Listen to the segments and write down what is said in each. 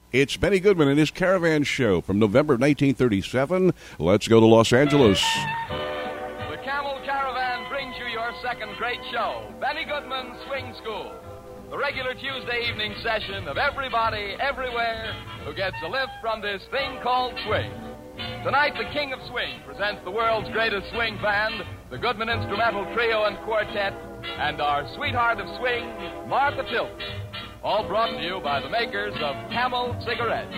It's Benny Goodman and his Caravan Show from November 1937. Let's go to Los Angeles. The Camel Caravan brings you your second great show, Benny Goodman's Swing School. The regular Tuesday evening session of everybody, everywhere, who gets a lift from this thing called swing. Tonight, the King of Swing presents the world's greatest swing band, the Goodman Instrumental Trio and Quartet, and our sweetheart of swing, Martha Tilton. All brought to you by the makers of Camel Cigarettes.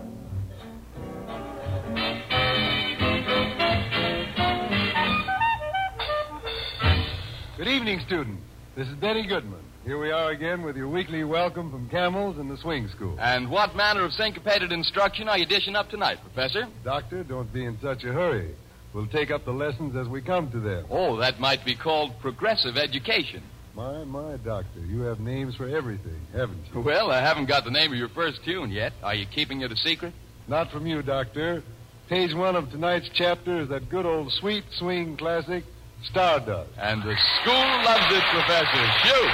Good evening, students. This is Benny Goodman. Here we are again with your weekly welcome from Camels and the Swing School. And what manner of syncopated instruction are you dishing up tonight, Professor? Doctor, don't be in such a hurry. We'll take up the lessons as we come to them. Oh, that might be called progressive education. My, Doctor, you have names for everything, haven't you? Well, I haven't got the name of your first tune yet. Are you keeping it a secret? Not from you, Doctor. Page 1 of tonight's chapter is that good old sweet swing classic, Stardust. And the school loves it, Professor. Shoot!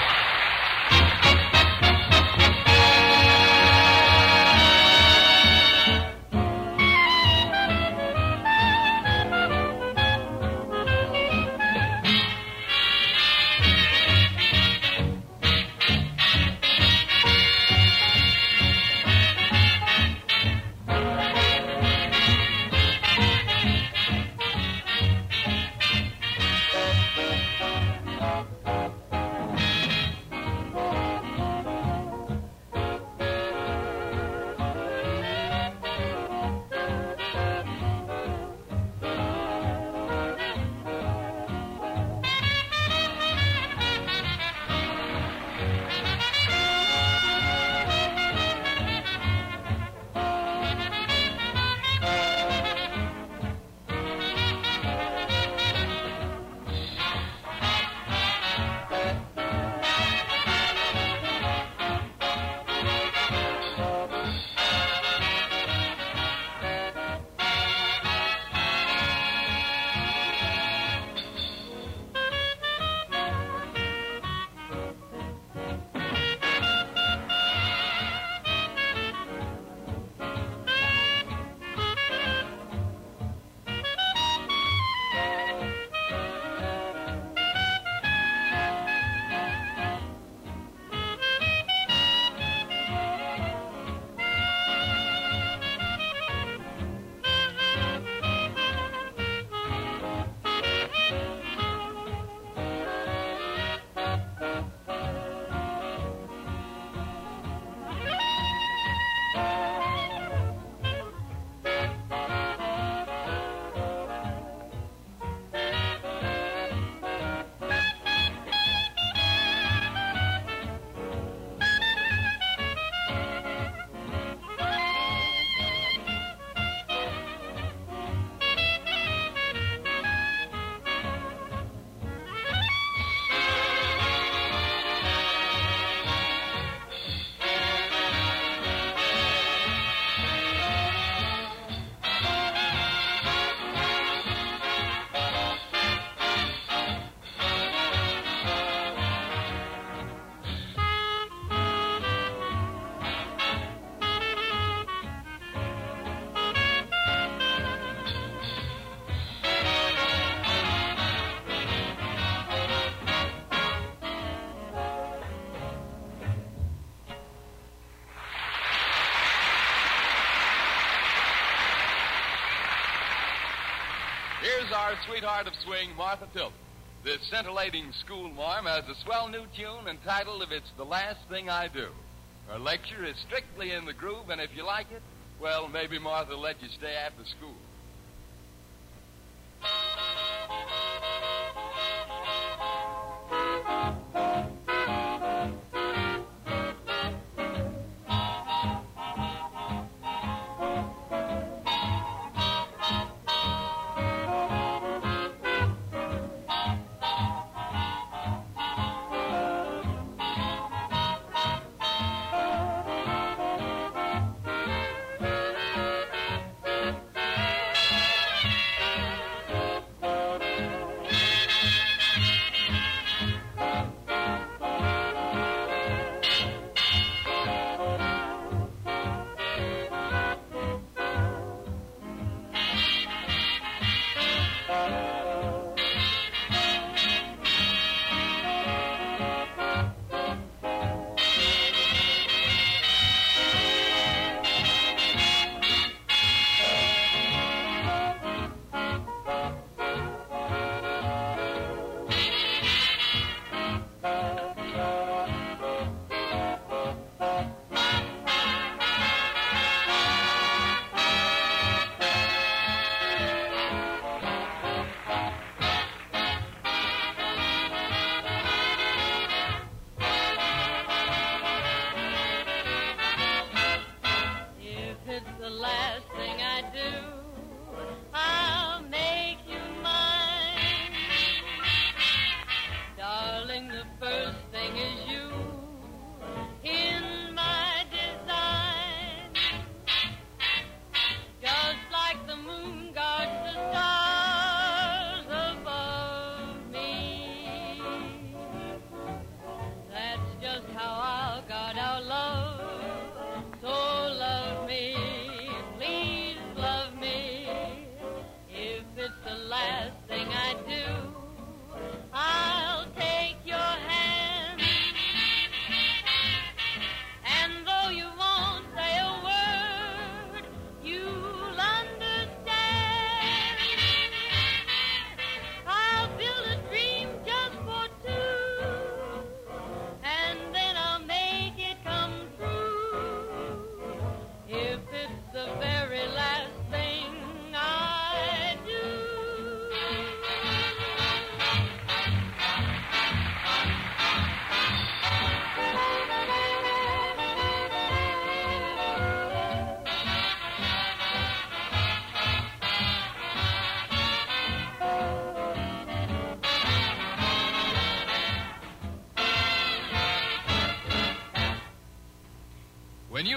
Here's our sweetheart of swing, Martha Tilton. This scintillating school marm has a swell new tune entitled If It's the Last Thing I Do. Her lecture is strictly in the groove, and if you like it, well, maybe Martha will let you stay after school.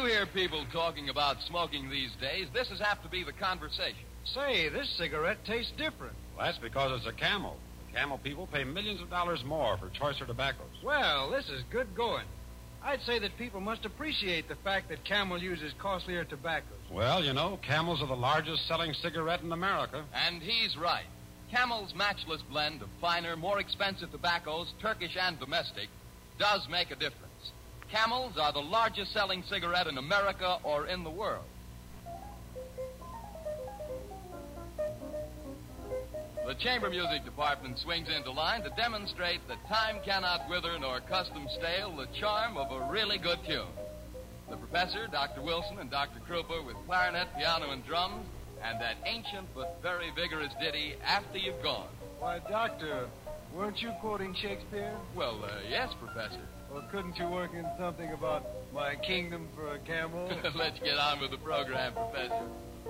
you hear people talking about smoking these days, this is apt to be the conversation. Say, this cigarette tastes different. Well, that's because it's a Camel. The Camel people pay millions of dollars more for choicer tobaccos. Well, this is good going. I'd say that people must appreciate the fact that Camel uses costlier tobaccos. Well, you know, Camels are the largest selling cigarette in America. And he's right. Camel's matchless blend of finer, more expensive tobaccos, Turkish and domestic, does make a difference. Camels are the largest selling cigarette in America or in the world. The chamber music department swings into line to demonstrate that time cannot wither nor custom stale the charm of a really good tune. The professor, Dr. Wilson, and Dr. Krupa with clarinet, piano, and drums, and that ancient but very vigorous ditty, After You've Gone. Why, Doctor, weren't you quoting Shakespeare? Well, yes, Professor. Well, couldn't you work in something about my kingdom for a camel? Let's get on with the program, Professor.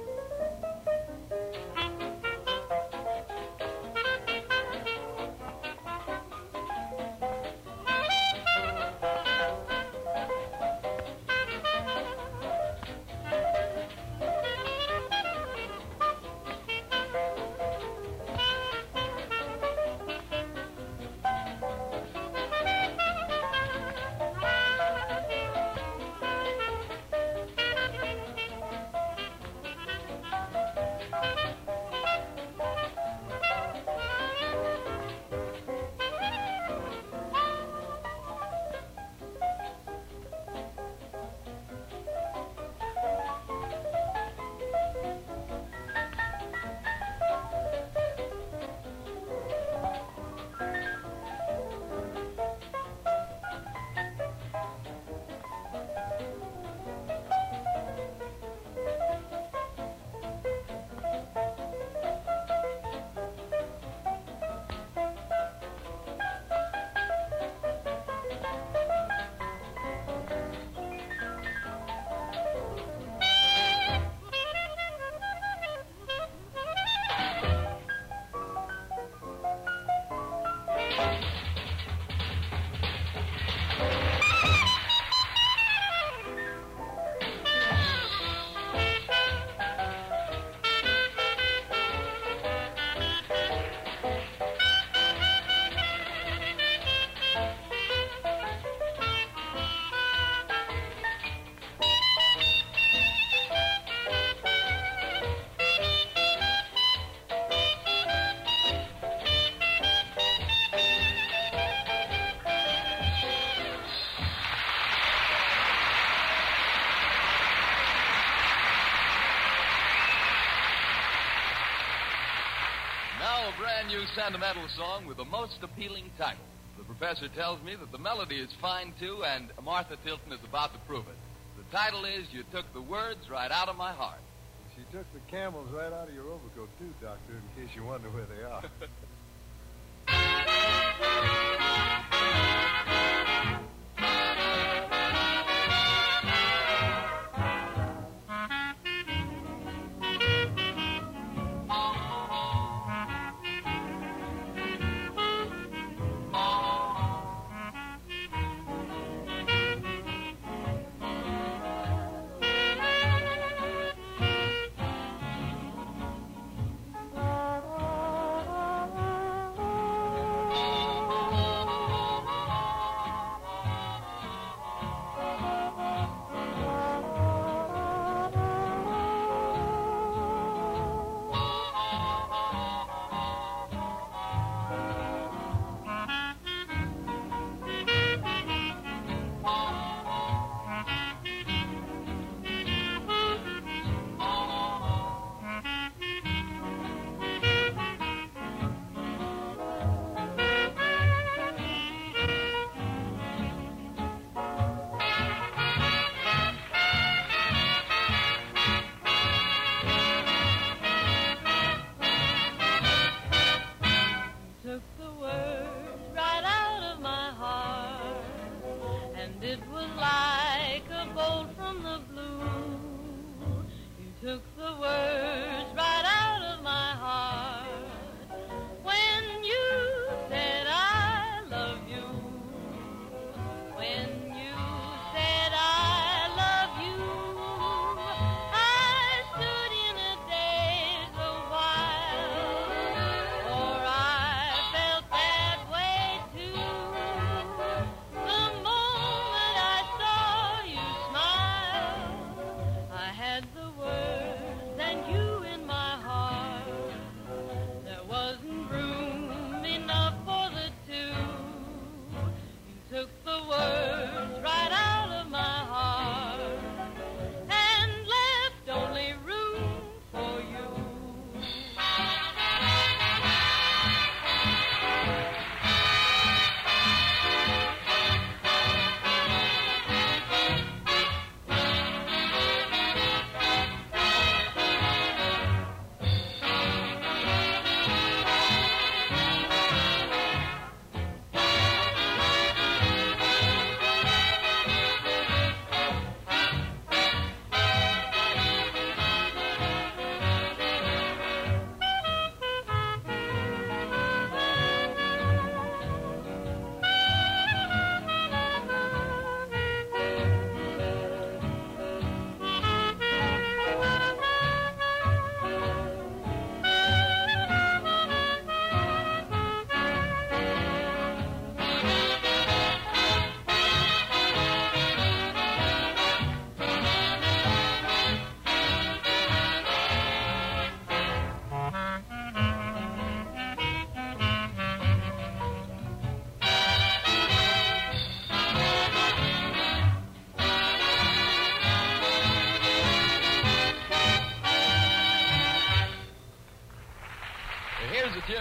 New sentimental song with the most appealing title. The professor tells me that the melody is fine, too, and Martha Tilton is about to prove it. The title is You Took the Words Right Out of My Heart. She took the camels right out of your overcoat, too, Doctor, in case you wonder where they are.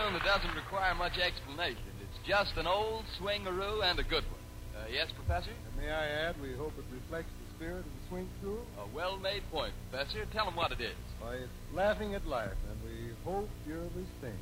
tune that doesn't require much explanation. It's just an old swingaroo and a good one. Yes, Professor? And may I add, we hope it reflects the spirit of the swing school? A well-made point, Professor. Tell them what it is. Why, it's laughing at life, and we hope you're listening.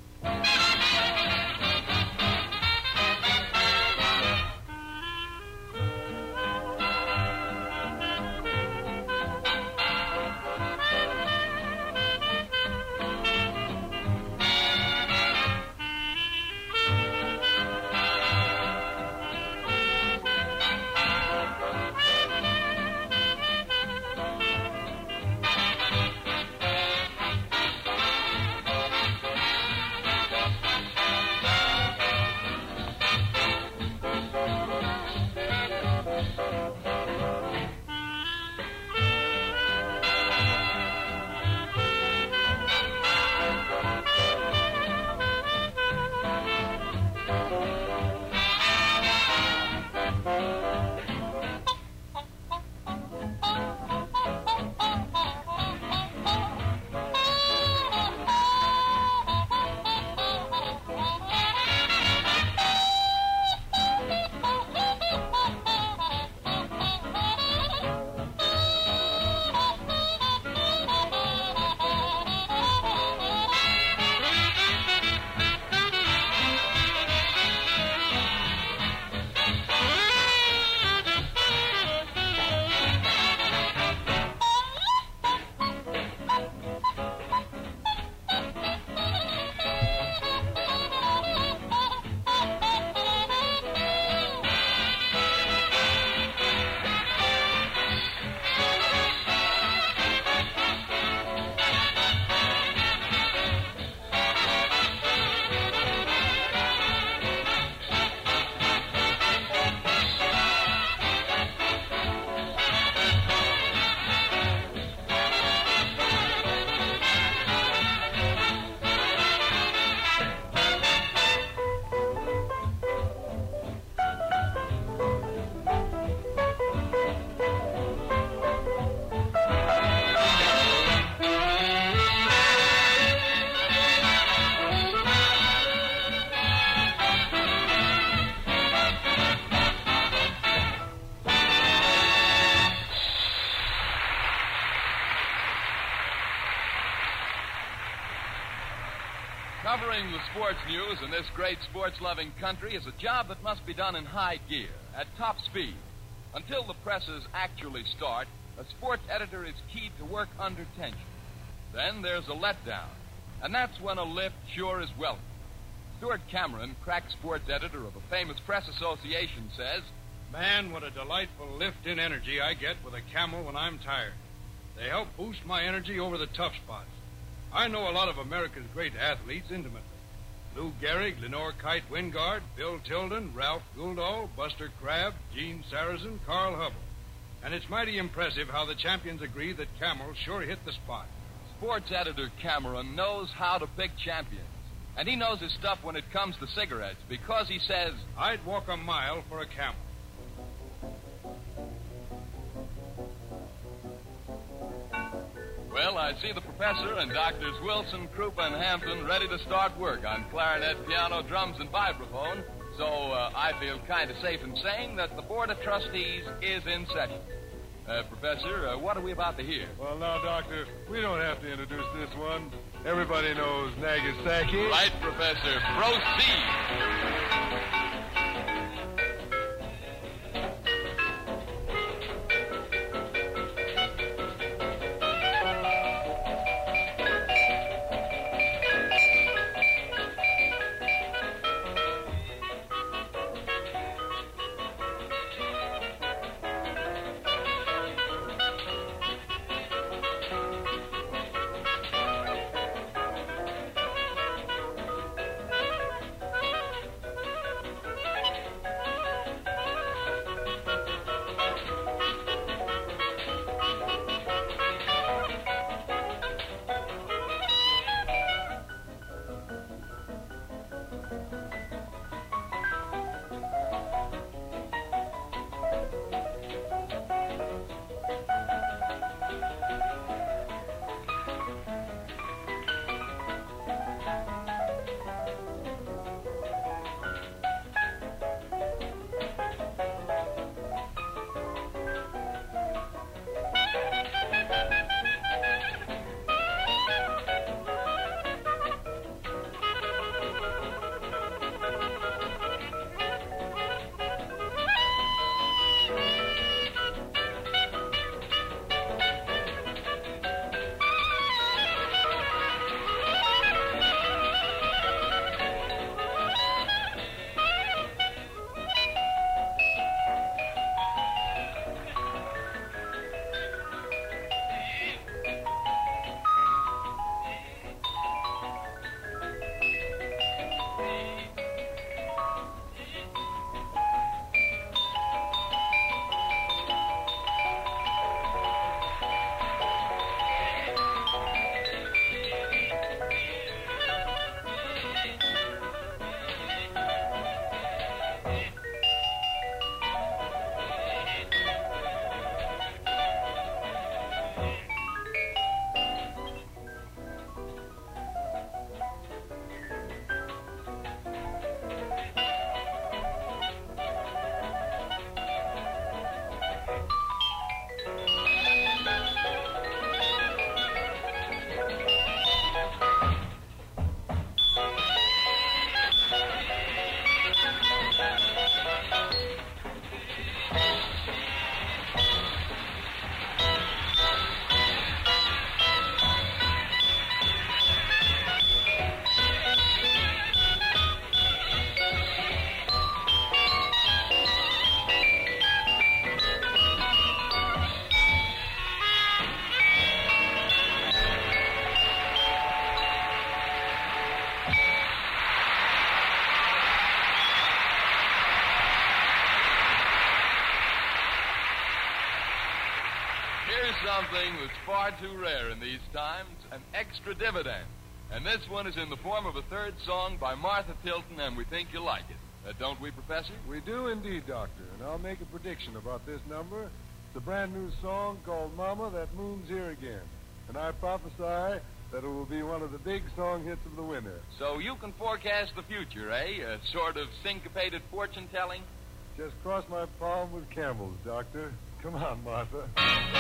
Covering the sports news in this great sports-loving country is a job that must be done in high gear, at top speed. Until the presses actually start, a sports editor is keyed to work under tension. Then there's a letdown, and that's when a lift sure is welcome. Stuart Cameron, crack sports editor of a famous press association, says, Man, what a delightful lift in energy I get with a Camel when I'm tired. They help boost my energy over the tough spots. I know a lot of America's great athletes intimately. Lou Gehrig, Lenore Kite Wingard, Bill Tilden, Ralph Gouldahl, Buster Crabbe, Gene Sarazen, Carl Hubble. And it's mighty impressive how the champions agree that Camel sure hit the spot. sports editor Cameron knows how to pick champions. And he knows his stuff when it comes to cigarettes because he says, I'd walk a mile for a Camel. Well, I see the professor and Doctors Wilson, Krupa, and Hampton ready to start work on clarinet, piano, drums, and vibraphone. So I feel kind of safe in saying that the Board of Trustees is in session. Professor, what are we about to hear? Well, now, Doctor, we don't have to introduce this one. Everybody knows Nagasaki. Right, Professor. Proceed. something that's far too rare in these times, an extra dividend. And this one is in the form of a third song by Martha Tilton, and we think you'll like it. Don't we, Professor? We do indeed, Doctor. And I'll make a prediction about this number. It's a brand new song called Mama, That Moon's Here Again. And I prophesy that it will be one of the big song hits of the winter. So you can forecast the future, eh? A sort of syncopated fortune-telling? Just cross my palm with camels, Doctor. Come on, Martha.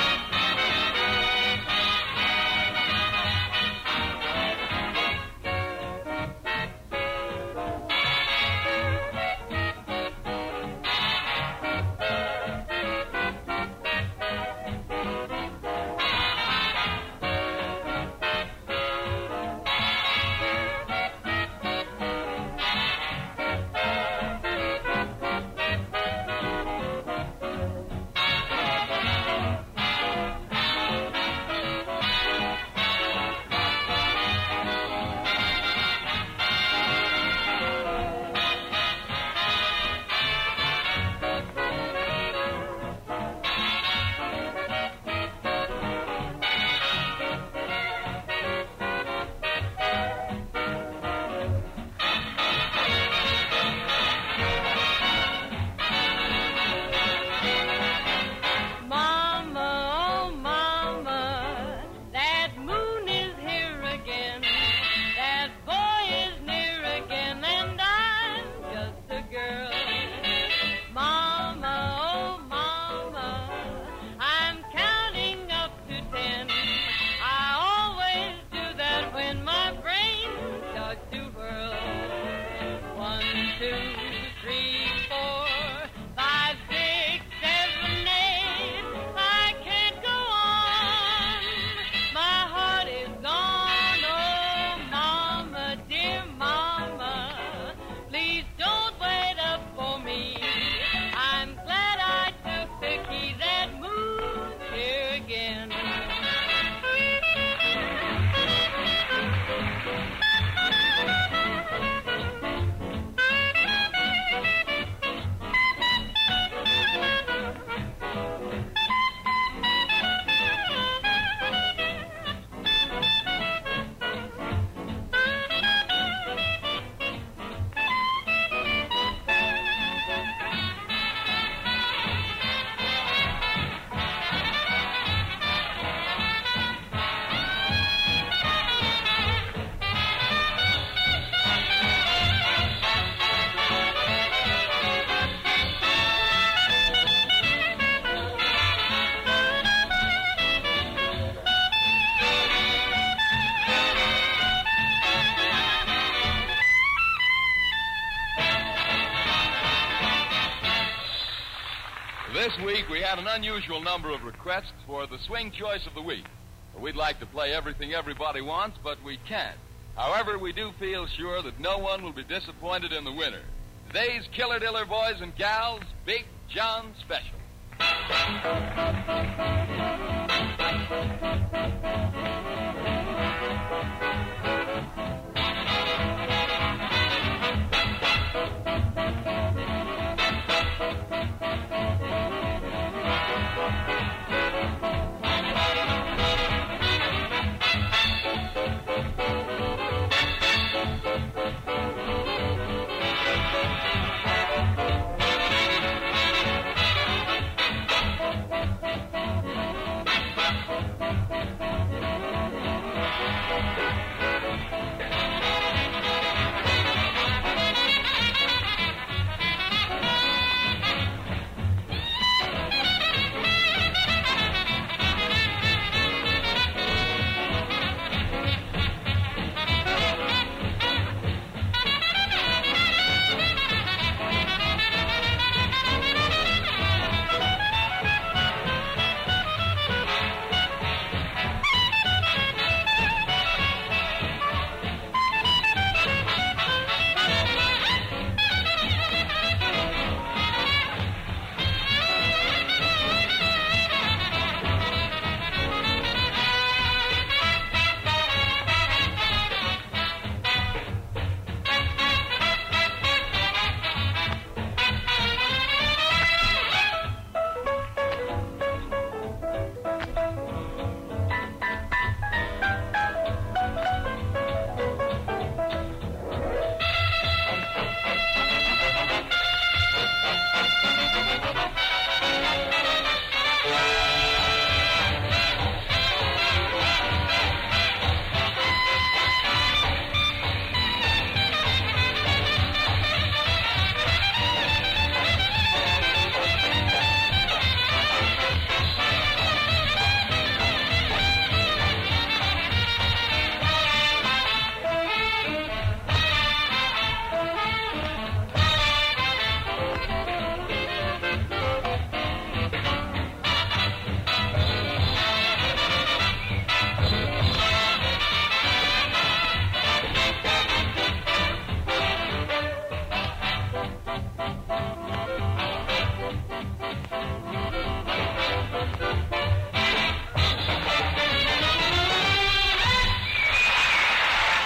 This week we had an unusual number of requests for the swing choice of the week. We'd like to play everything everybody wants, but we can't. However, we do feel sure that no one will be disappointed in the winner. Today's Killer Diller boys and gals, Big John Special.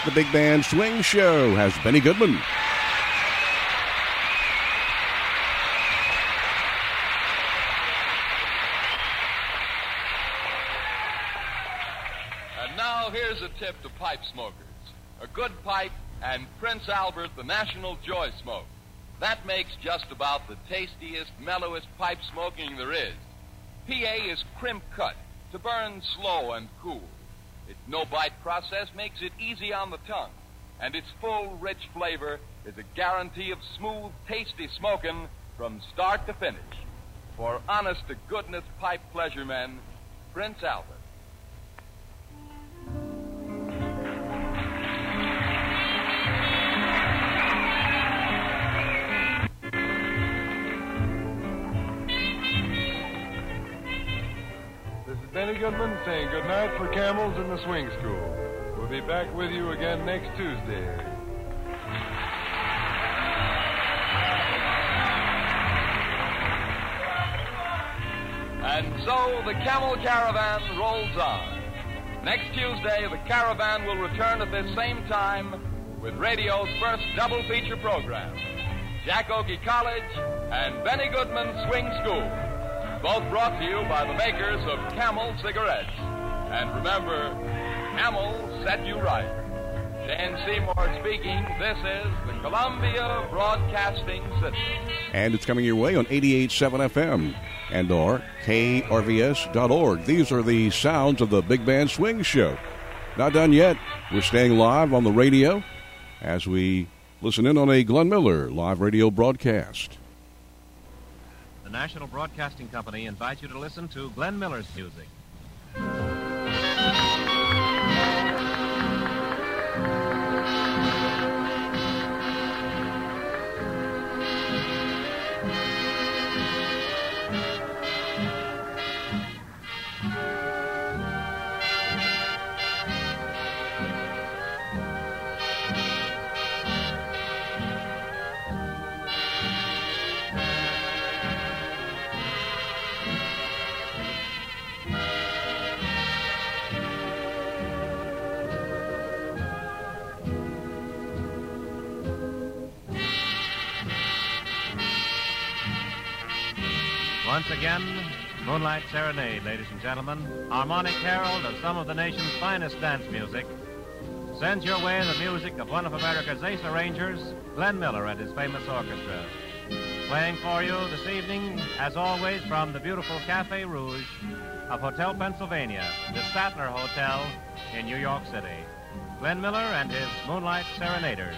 The Big Band Swing Show has Benny Goodman. And now here's a tip to pipe smokers. A good pipe and Prince Albert, the National Joy Smoke. That makes just about the tastiest, mellowest pipe smoking there is. PA is crimp cut to burn slow and cool. Its no-bite process makes it easy on the tongue, and its full, rich flavor is a guarantee of smooth, tasty smoking from start to finish. For honest-to-goodness pipe pleasure men, Prince Albert. Benny Goodman saying good night for Camels in the Swing School. We'll be back with you again next Tuesday. And so the Camel Caravan rolls on. Next Tuesday, the Caravan will return at this same time with radio's first double feature program, Jack Ogie College and Benny Goodman Swing School. Both brought to you by the makers of Camel cigarettes. And remember, Camel set you right. Dan Seymour speaking. This is the Columbia Broadcasting System. And it's coming your way on 88.7 FM and or KRVS.org. These are the sounds of the Big Band Swing Show. Not done yet. We're staying live on the radio as we listen in on a Glenn Miller live radio broadcast. The National Broadcasting Company invites you to listen to Glenn Miller's music. Once again, Moonlight Serenade, ladies and gentlemen, harmonic herald of some of the nation's finest dance music, sends your way the music of one of America's ace arrangers, Glenn Miller and his famous orchestra. Playing for you this evening, as always, from the beautiful Cafe Rouge of Hotel Pennsylvania, the Statler Hotel in New York City. Glenn Miller and his Moonlight Serenaders.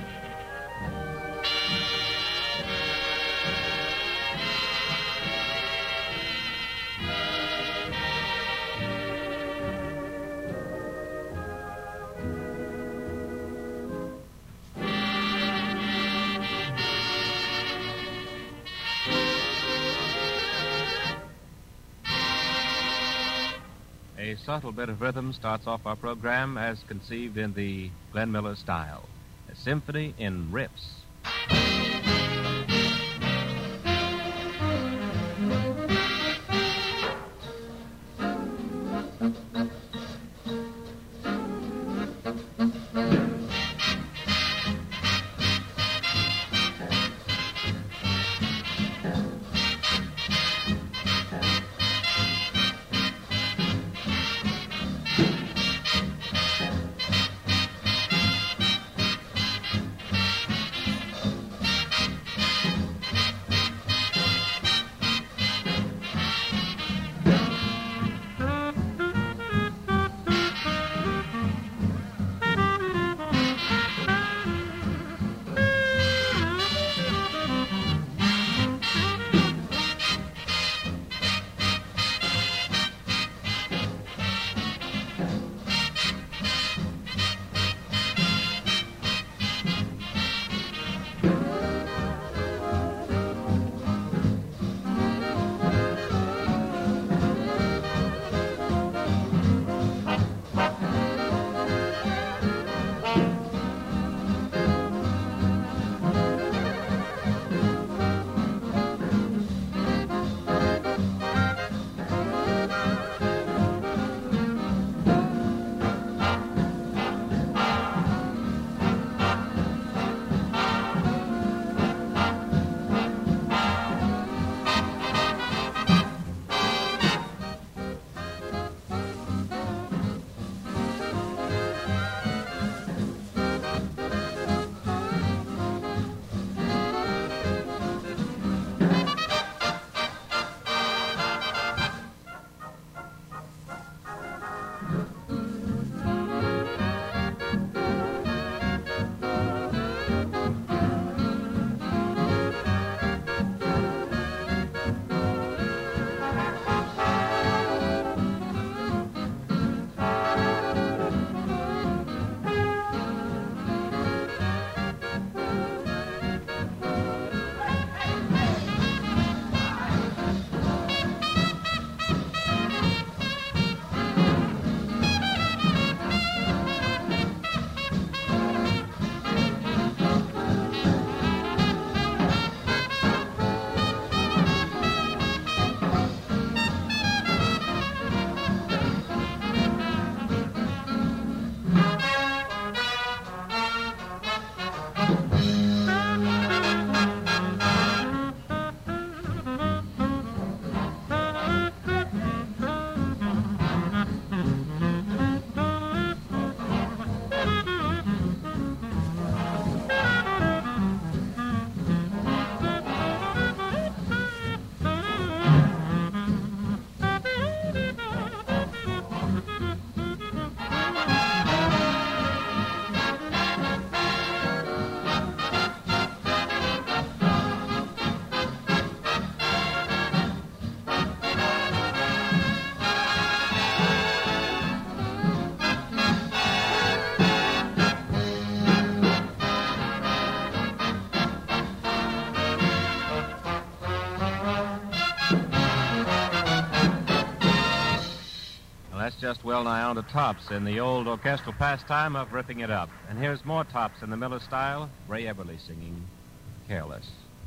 A subtle bit of rhythm starts off our program as conceived in the Glenn Miller style. A symphony in riffs. just well nigh on to tops in the old orchestral pastime of ripping it up. And here's more tops in the Miller style, Ray Eberly singing Careless.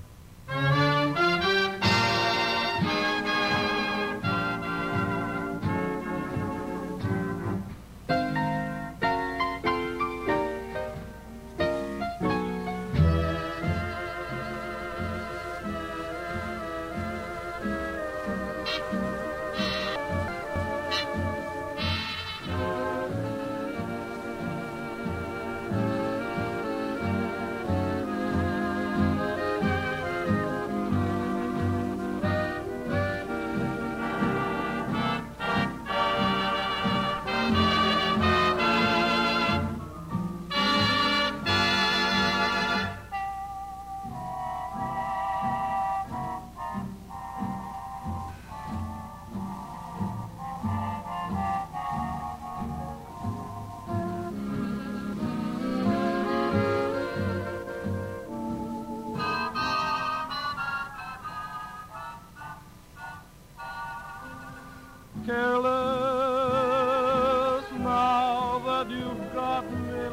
Careless now that you've got me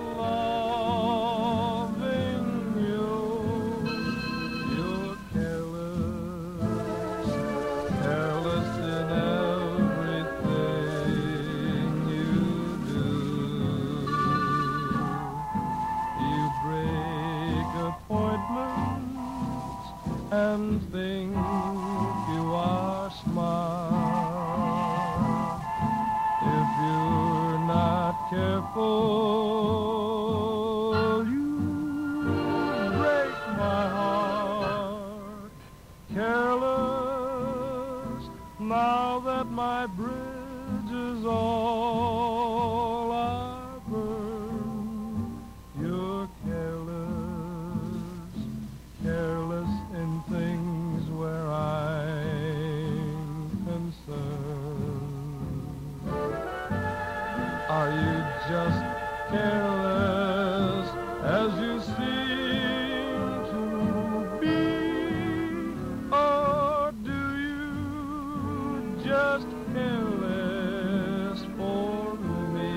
loving you. You're careless, careless in everything you do. You break appointments and think you are smart. Careful, you break my heart. Careless, now that my bridge is all I burn. You're careless, careless in things where I'm concerned. Are you just careless as you seem to be? Or do you just careless for me?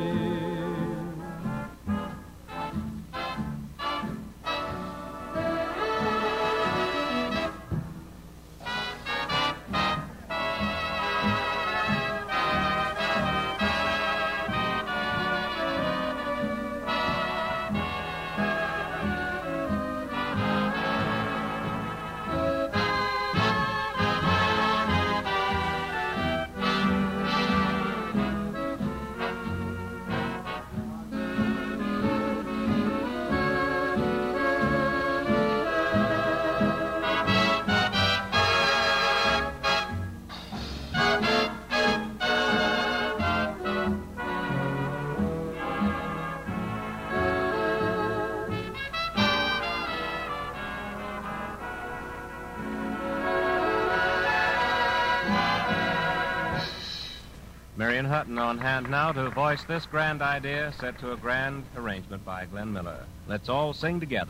Marion Hutton on hand now to voice this grand idea set to a grand arrangement by Glenn Miller. Let's all sing together.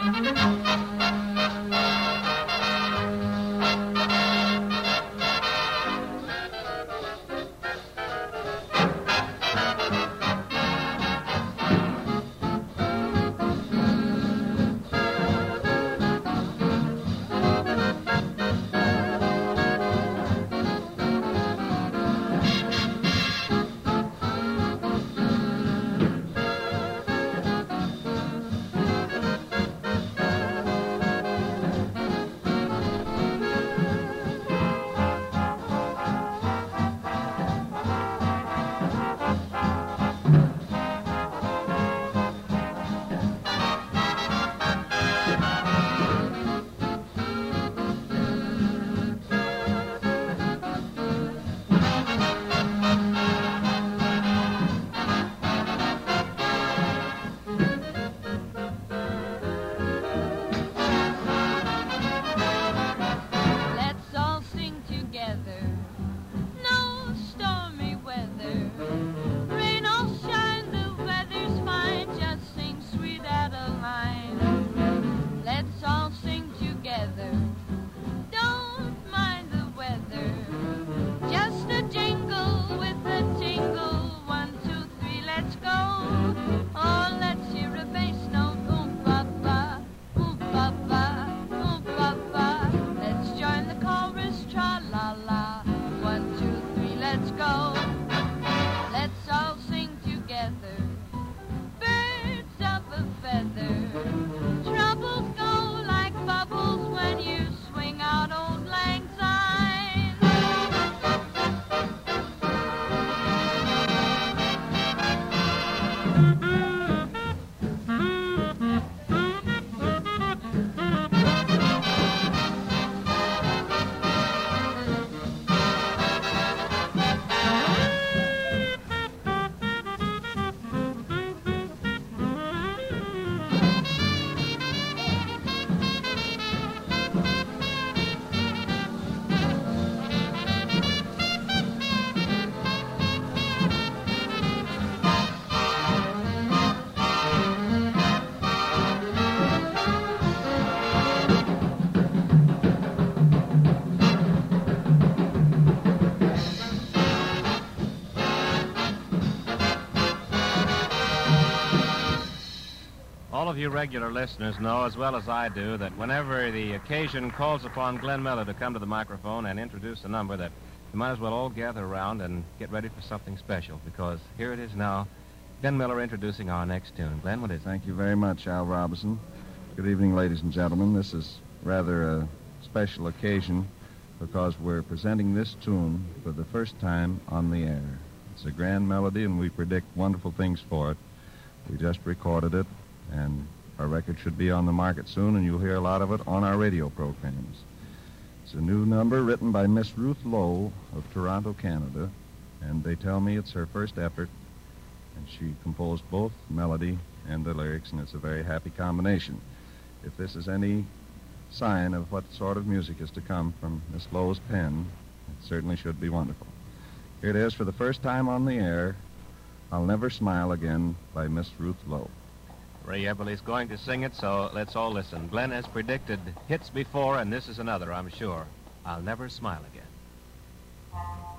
All of you regular listeners know as well as I do that whenever the occasion calls upon Glenn Miller to come to the microphone and introduce a number, that you might as well all gather around and get ready for something special, because here it is now, Glenn Miller introducing our next tune. Glenn, what is it? Thank you very much, Al Robinson. Good evening, ladies and gentlemen. This is rather a special occasion because we're presenting this tune for the first time on the air. It's a grand melody, and we predict wonderful things for it. We just recorded it, and our record should be on the market soon, and you'll hear a lot of it on our radio programs. It's a new number written by Miss Ruth Lowe of Toronto, Canada, and they tell me it's her first effort, and she composed both melody and the lyrics, and it's a very happy combination. If this is any sign of what sort of music is to come from Miss Lowe's pen, it certainly should be wonderful. Here it is for the first time on the air, I'll Never Smile Again by Miss Ruth Lowe. Ray Eberly's going to sing it, so let's all listen. Glenn has predicted hits before, and this is another, I'm sure. I'll Never Smile Again.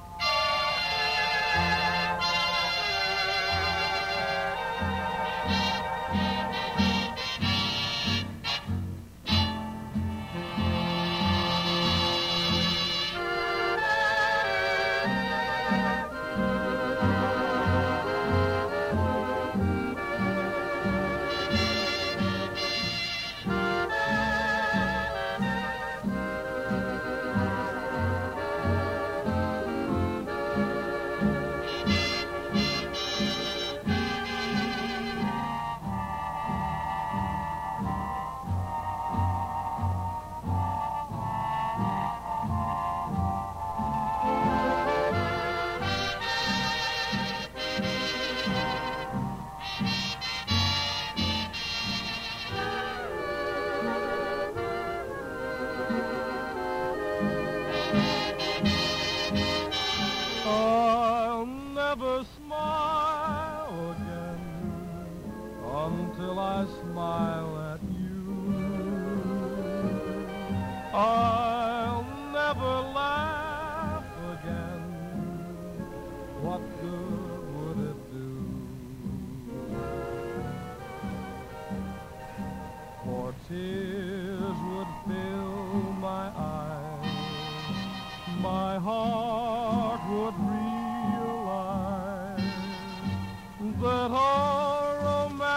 I'll never smile again until I smile at you. I'll never laugh again. What good would it do? For tears would fill my eyes, my heart would realize that our romance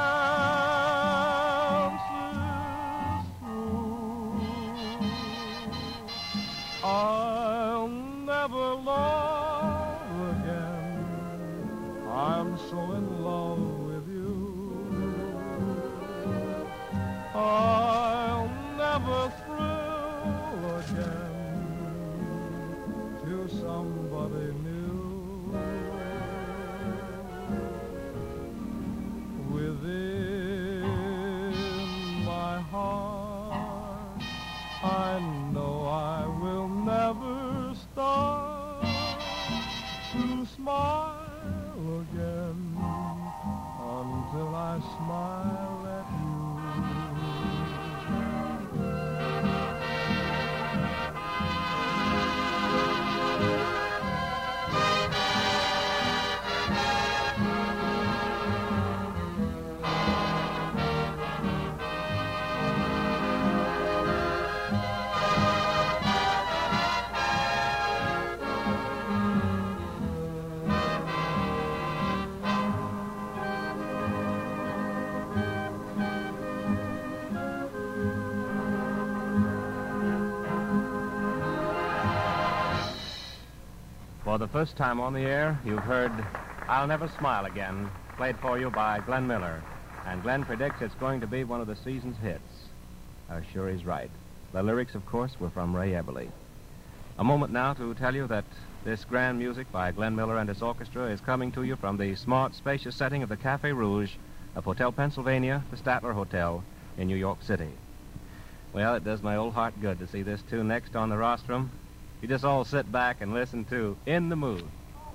is through. I'll never love again. I'm so in love with you. I'll never thrill again to somebody new. Within my heart, I know I will never start to smile again until I smile at you. For the first time on the air, you've heard I'll Never Smile Again, played for you by Glenn Miller. And Glenn predicts it's going to be one of the season's hits. Sure he's right. The lyrics, of course, were from Ray Eberly. A moment now to tell you that this grand music by Glenn Miller and his orchestra is coming to you from the smart, spacious setting of the Café Rouge of Hotel Pennsylvania, the Statler Hotel in New York City. Well, it does my old heart good to see this tune next on the rostrum. You just all sit back and listen to In the Mood.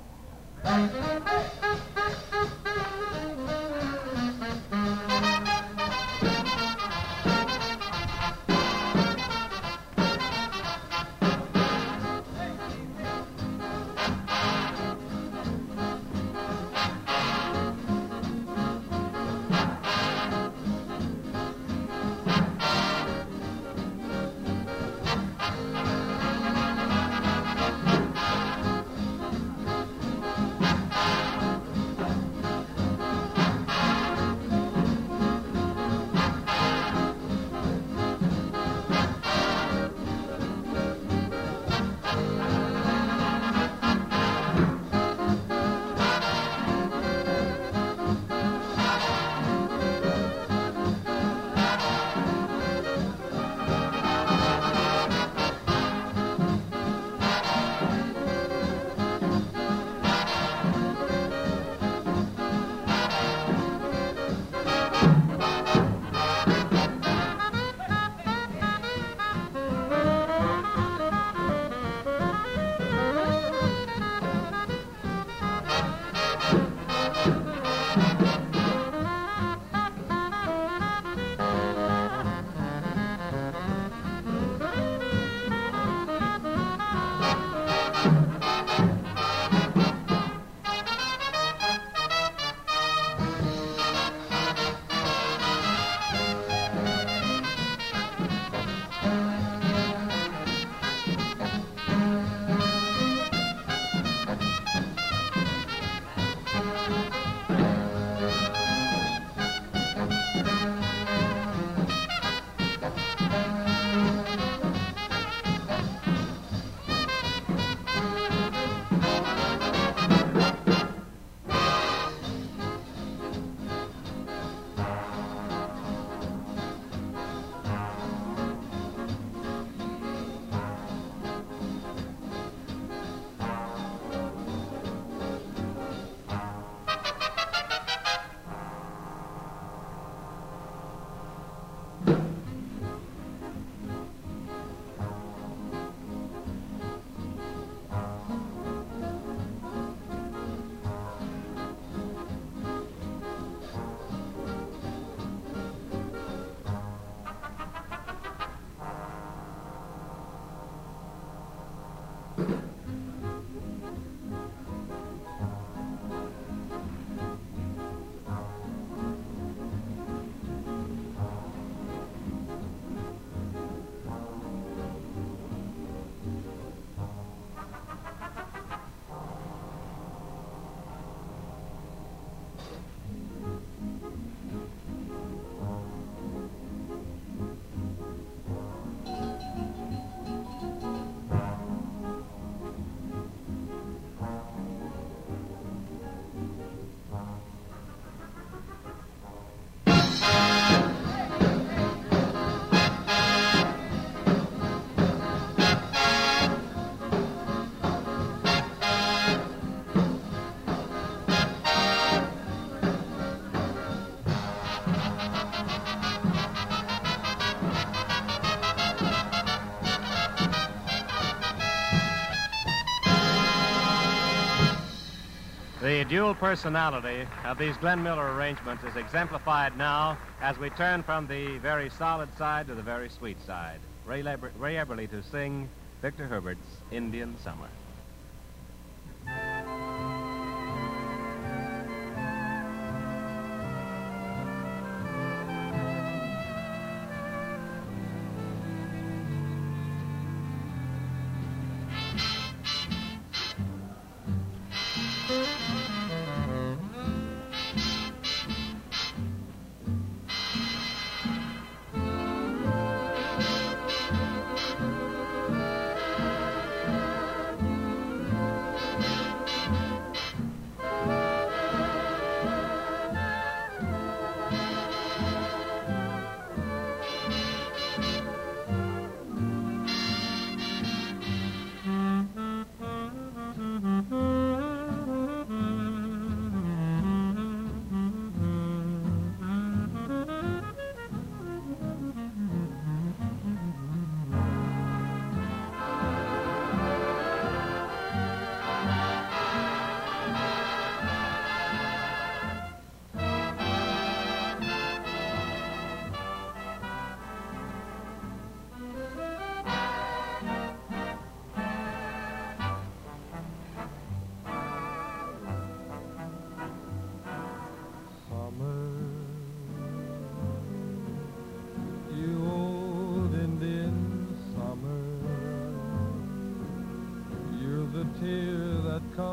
The dual personality of these Glenn Miller arrangements is exemplified now as we turn from the very solid side to the very sweet side. Ray Eberly to sing Victor Herbert's Indian Summer.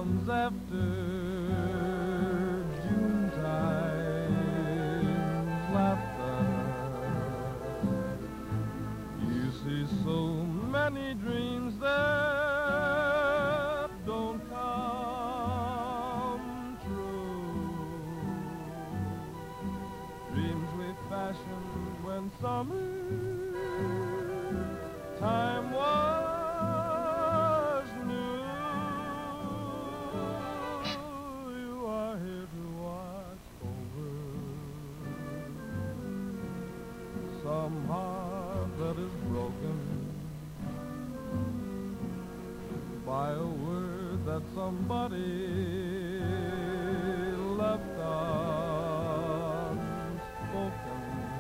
comes after Junetime's laughter. You see so many dreams that don't come true. Dreams we fashioned when summer time was new. You are here to watch over some heart that is broken by a word that somebody left unspoken.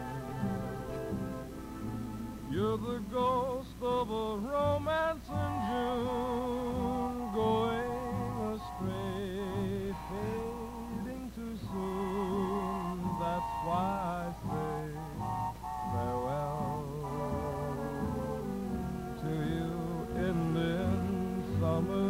You're the ghost of a romance in June, going astray, fading too soon. That's why I say farewell to you in summer.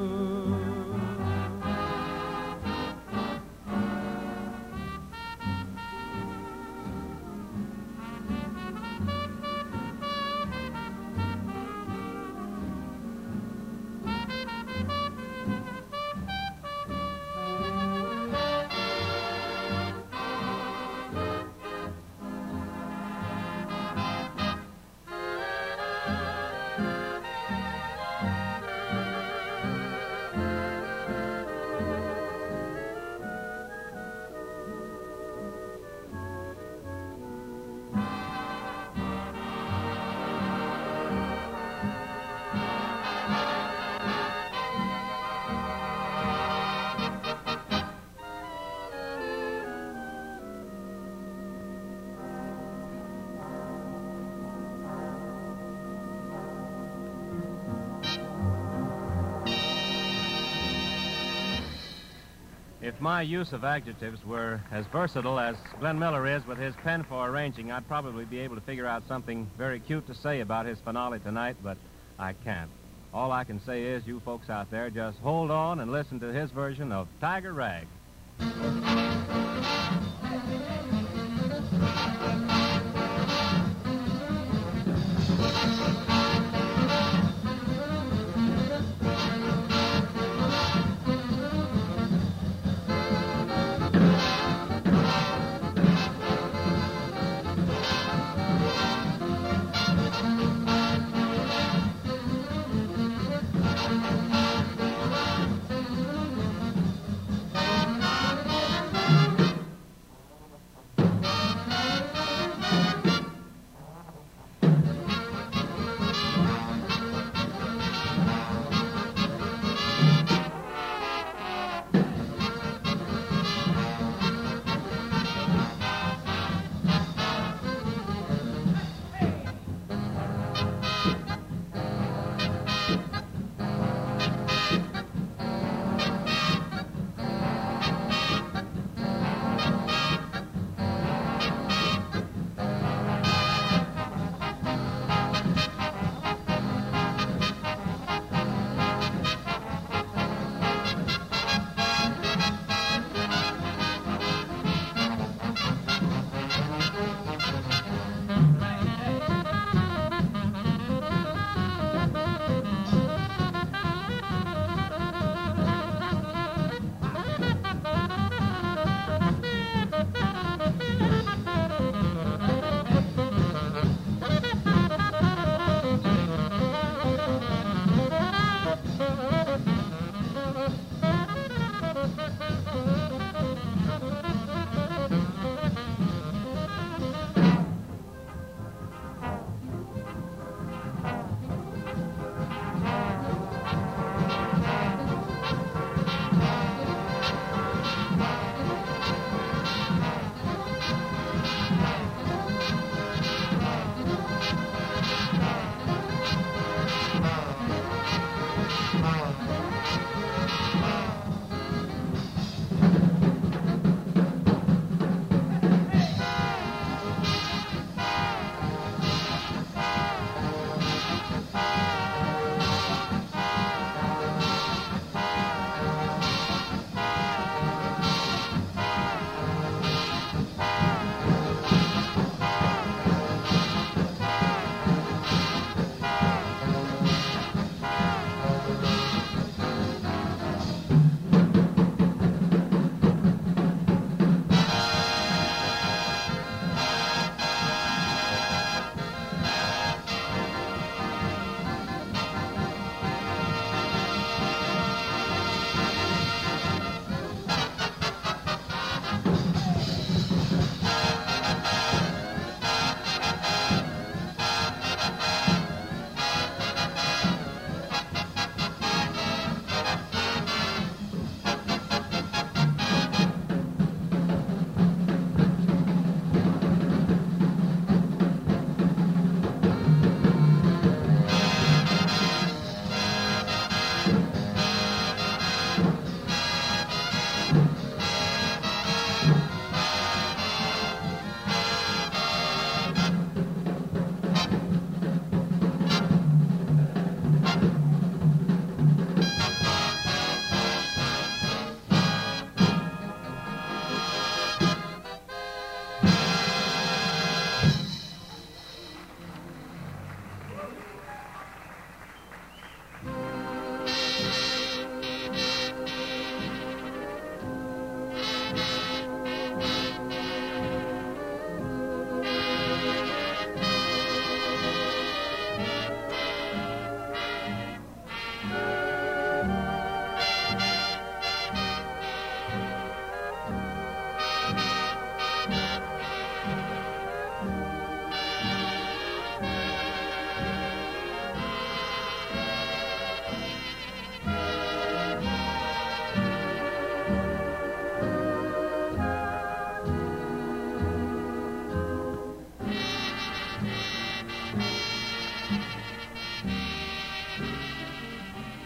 If my use of adjectives were as versatile as Glenn Miller is with his pen for arranging, I'd probably be able to figure out something very cute to say about his finale tonight, but I can't. All I can say is, you folks out there, just hold on and listen to his version of Tiger Rag.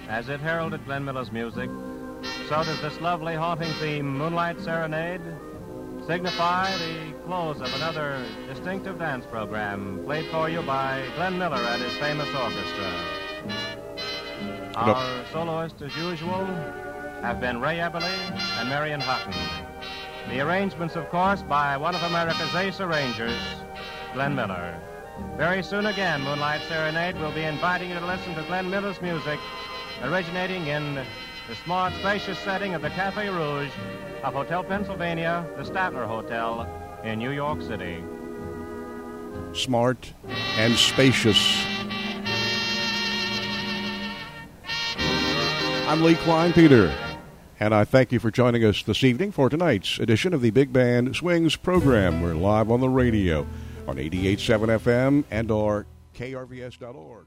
as it heralded Glenn Miller's music, so does this lovely haunting theme, Moonlight Serenade, signify the close of another distinctive dance program played for you by Glenn Miller and his famous orchestra. Our soloists, as usual, have been Ray Eberly and Marion Hutton. The arrangements, of course, by one of America's ace arrangers, Glenn Miller. Very soon again, Moonlight Serenade will be inviting you to listen to Glenn Miller's music, originating in the smart, spacious setting of the Cafe Rouge of Hotel Pennsylvania, the Statler Hotel in New York City. Smart and spacious. I'm Lee Klein-Peter, and I thank you for joining us this evening for tonight's edition of the Big Band Swings program. We're live on the radio on 88.7 FM and or krvs.org.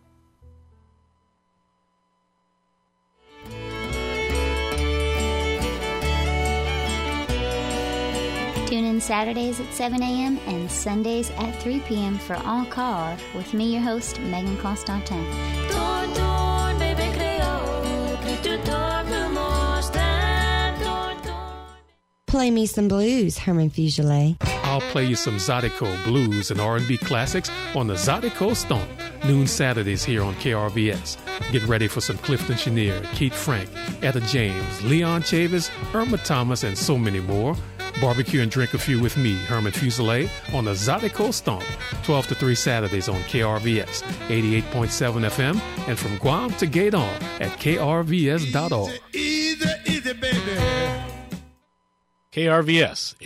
Tune in Saturdays at 7 a.m. and Sundays at 3 p.m. for En Car with me, your host, Megan Constantin. Play me some blues, Herman Fugele. I'll play you some Zydeco blues and R&B classics on the Zydeco Stomp, noon Saturdays here on KRVS. Get ready for some Clifton Chenier, Keith Frank, Etta James, Leon Chavis, Irma Thomas, and so many more. Barbecue and drink a few with me, Herman Fugele, on the Zydeco Stomp, 12 to 3 Saturdays on KRVS, 88.7 FM, and from Guam to Gaydon at krvs.org. Easy, baby. KRVS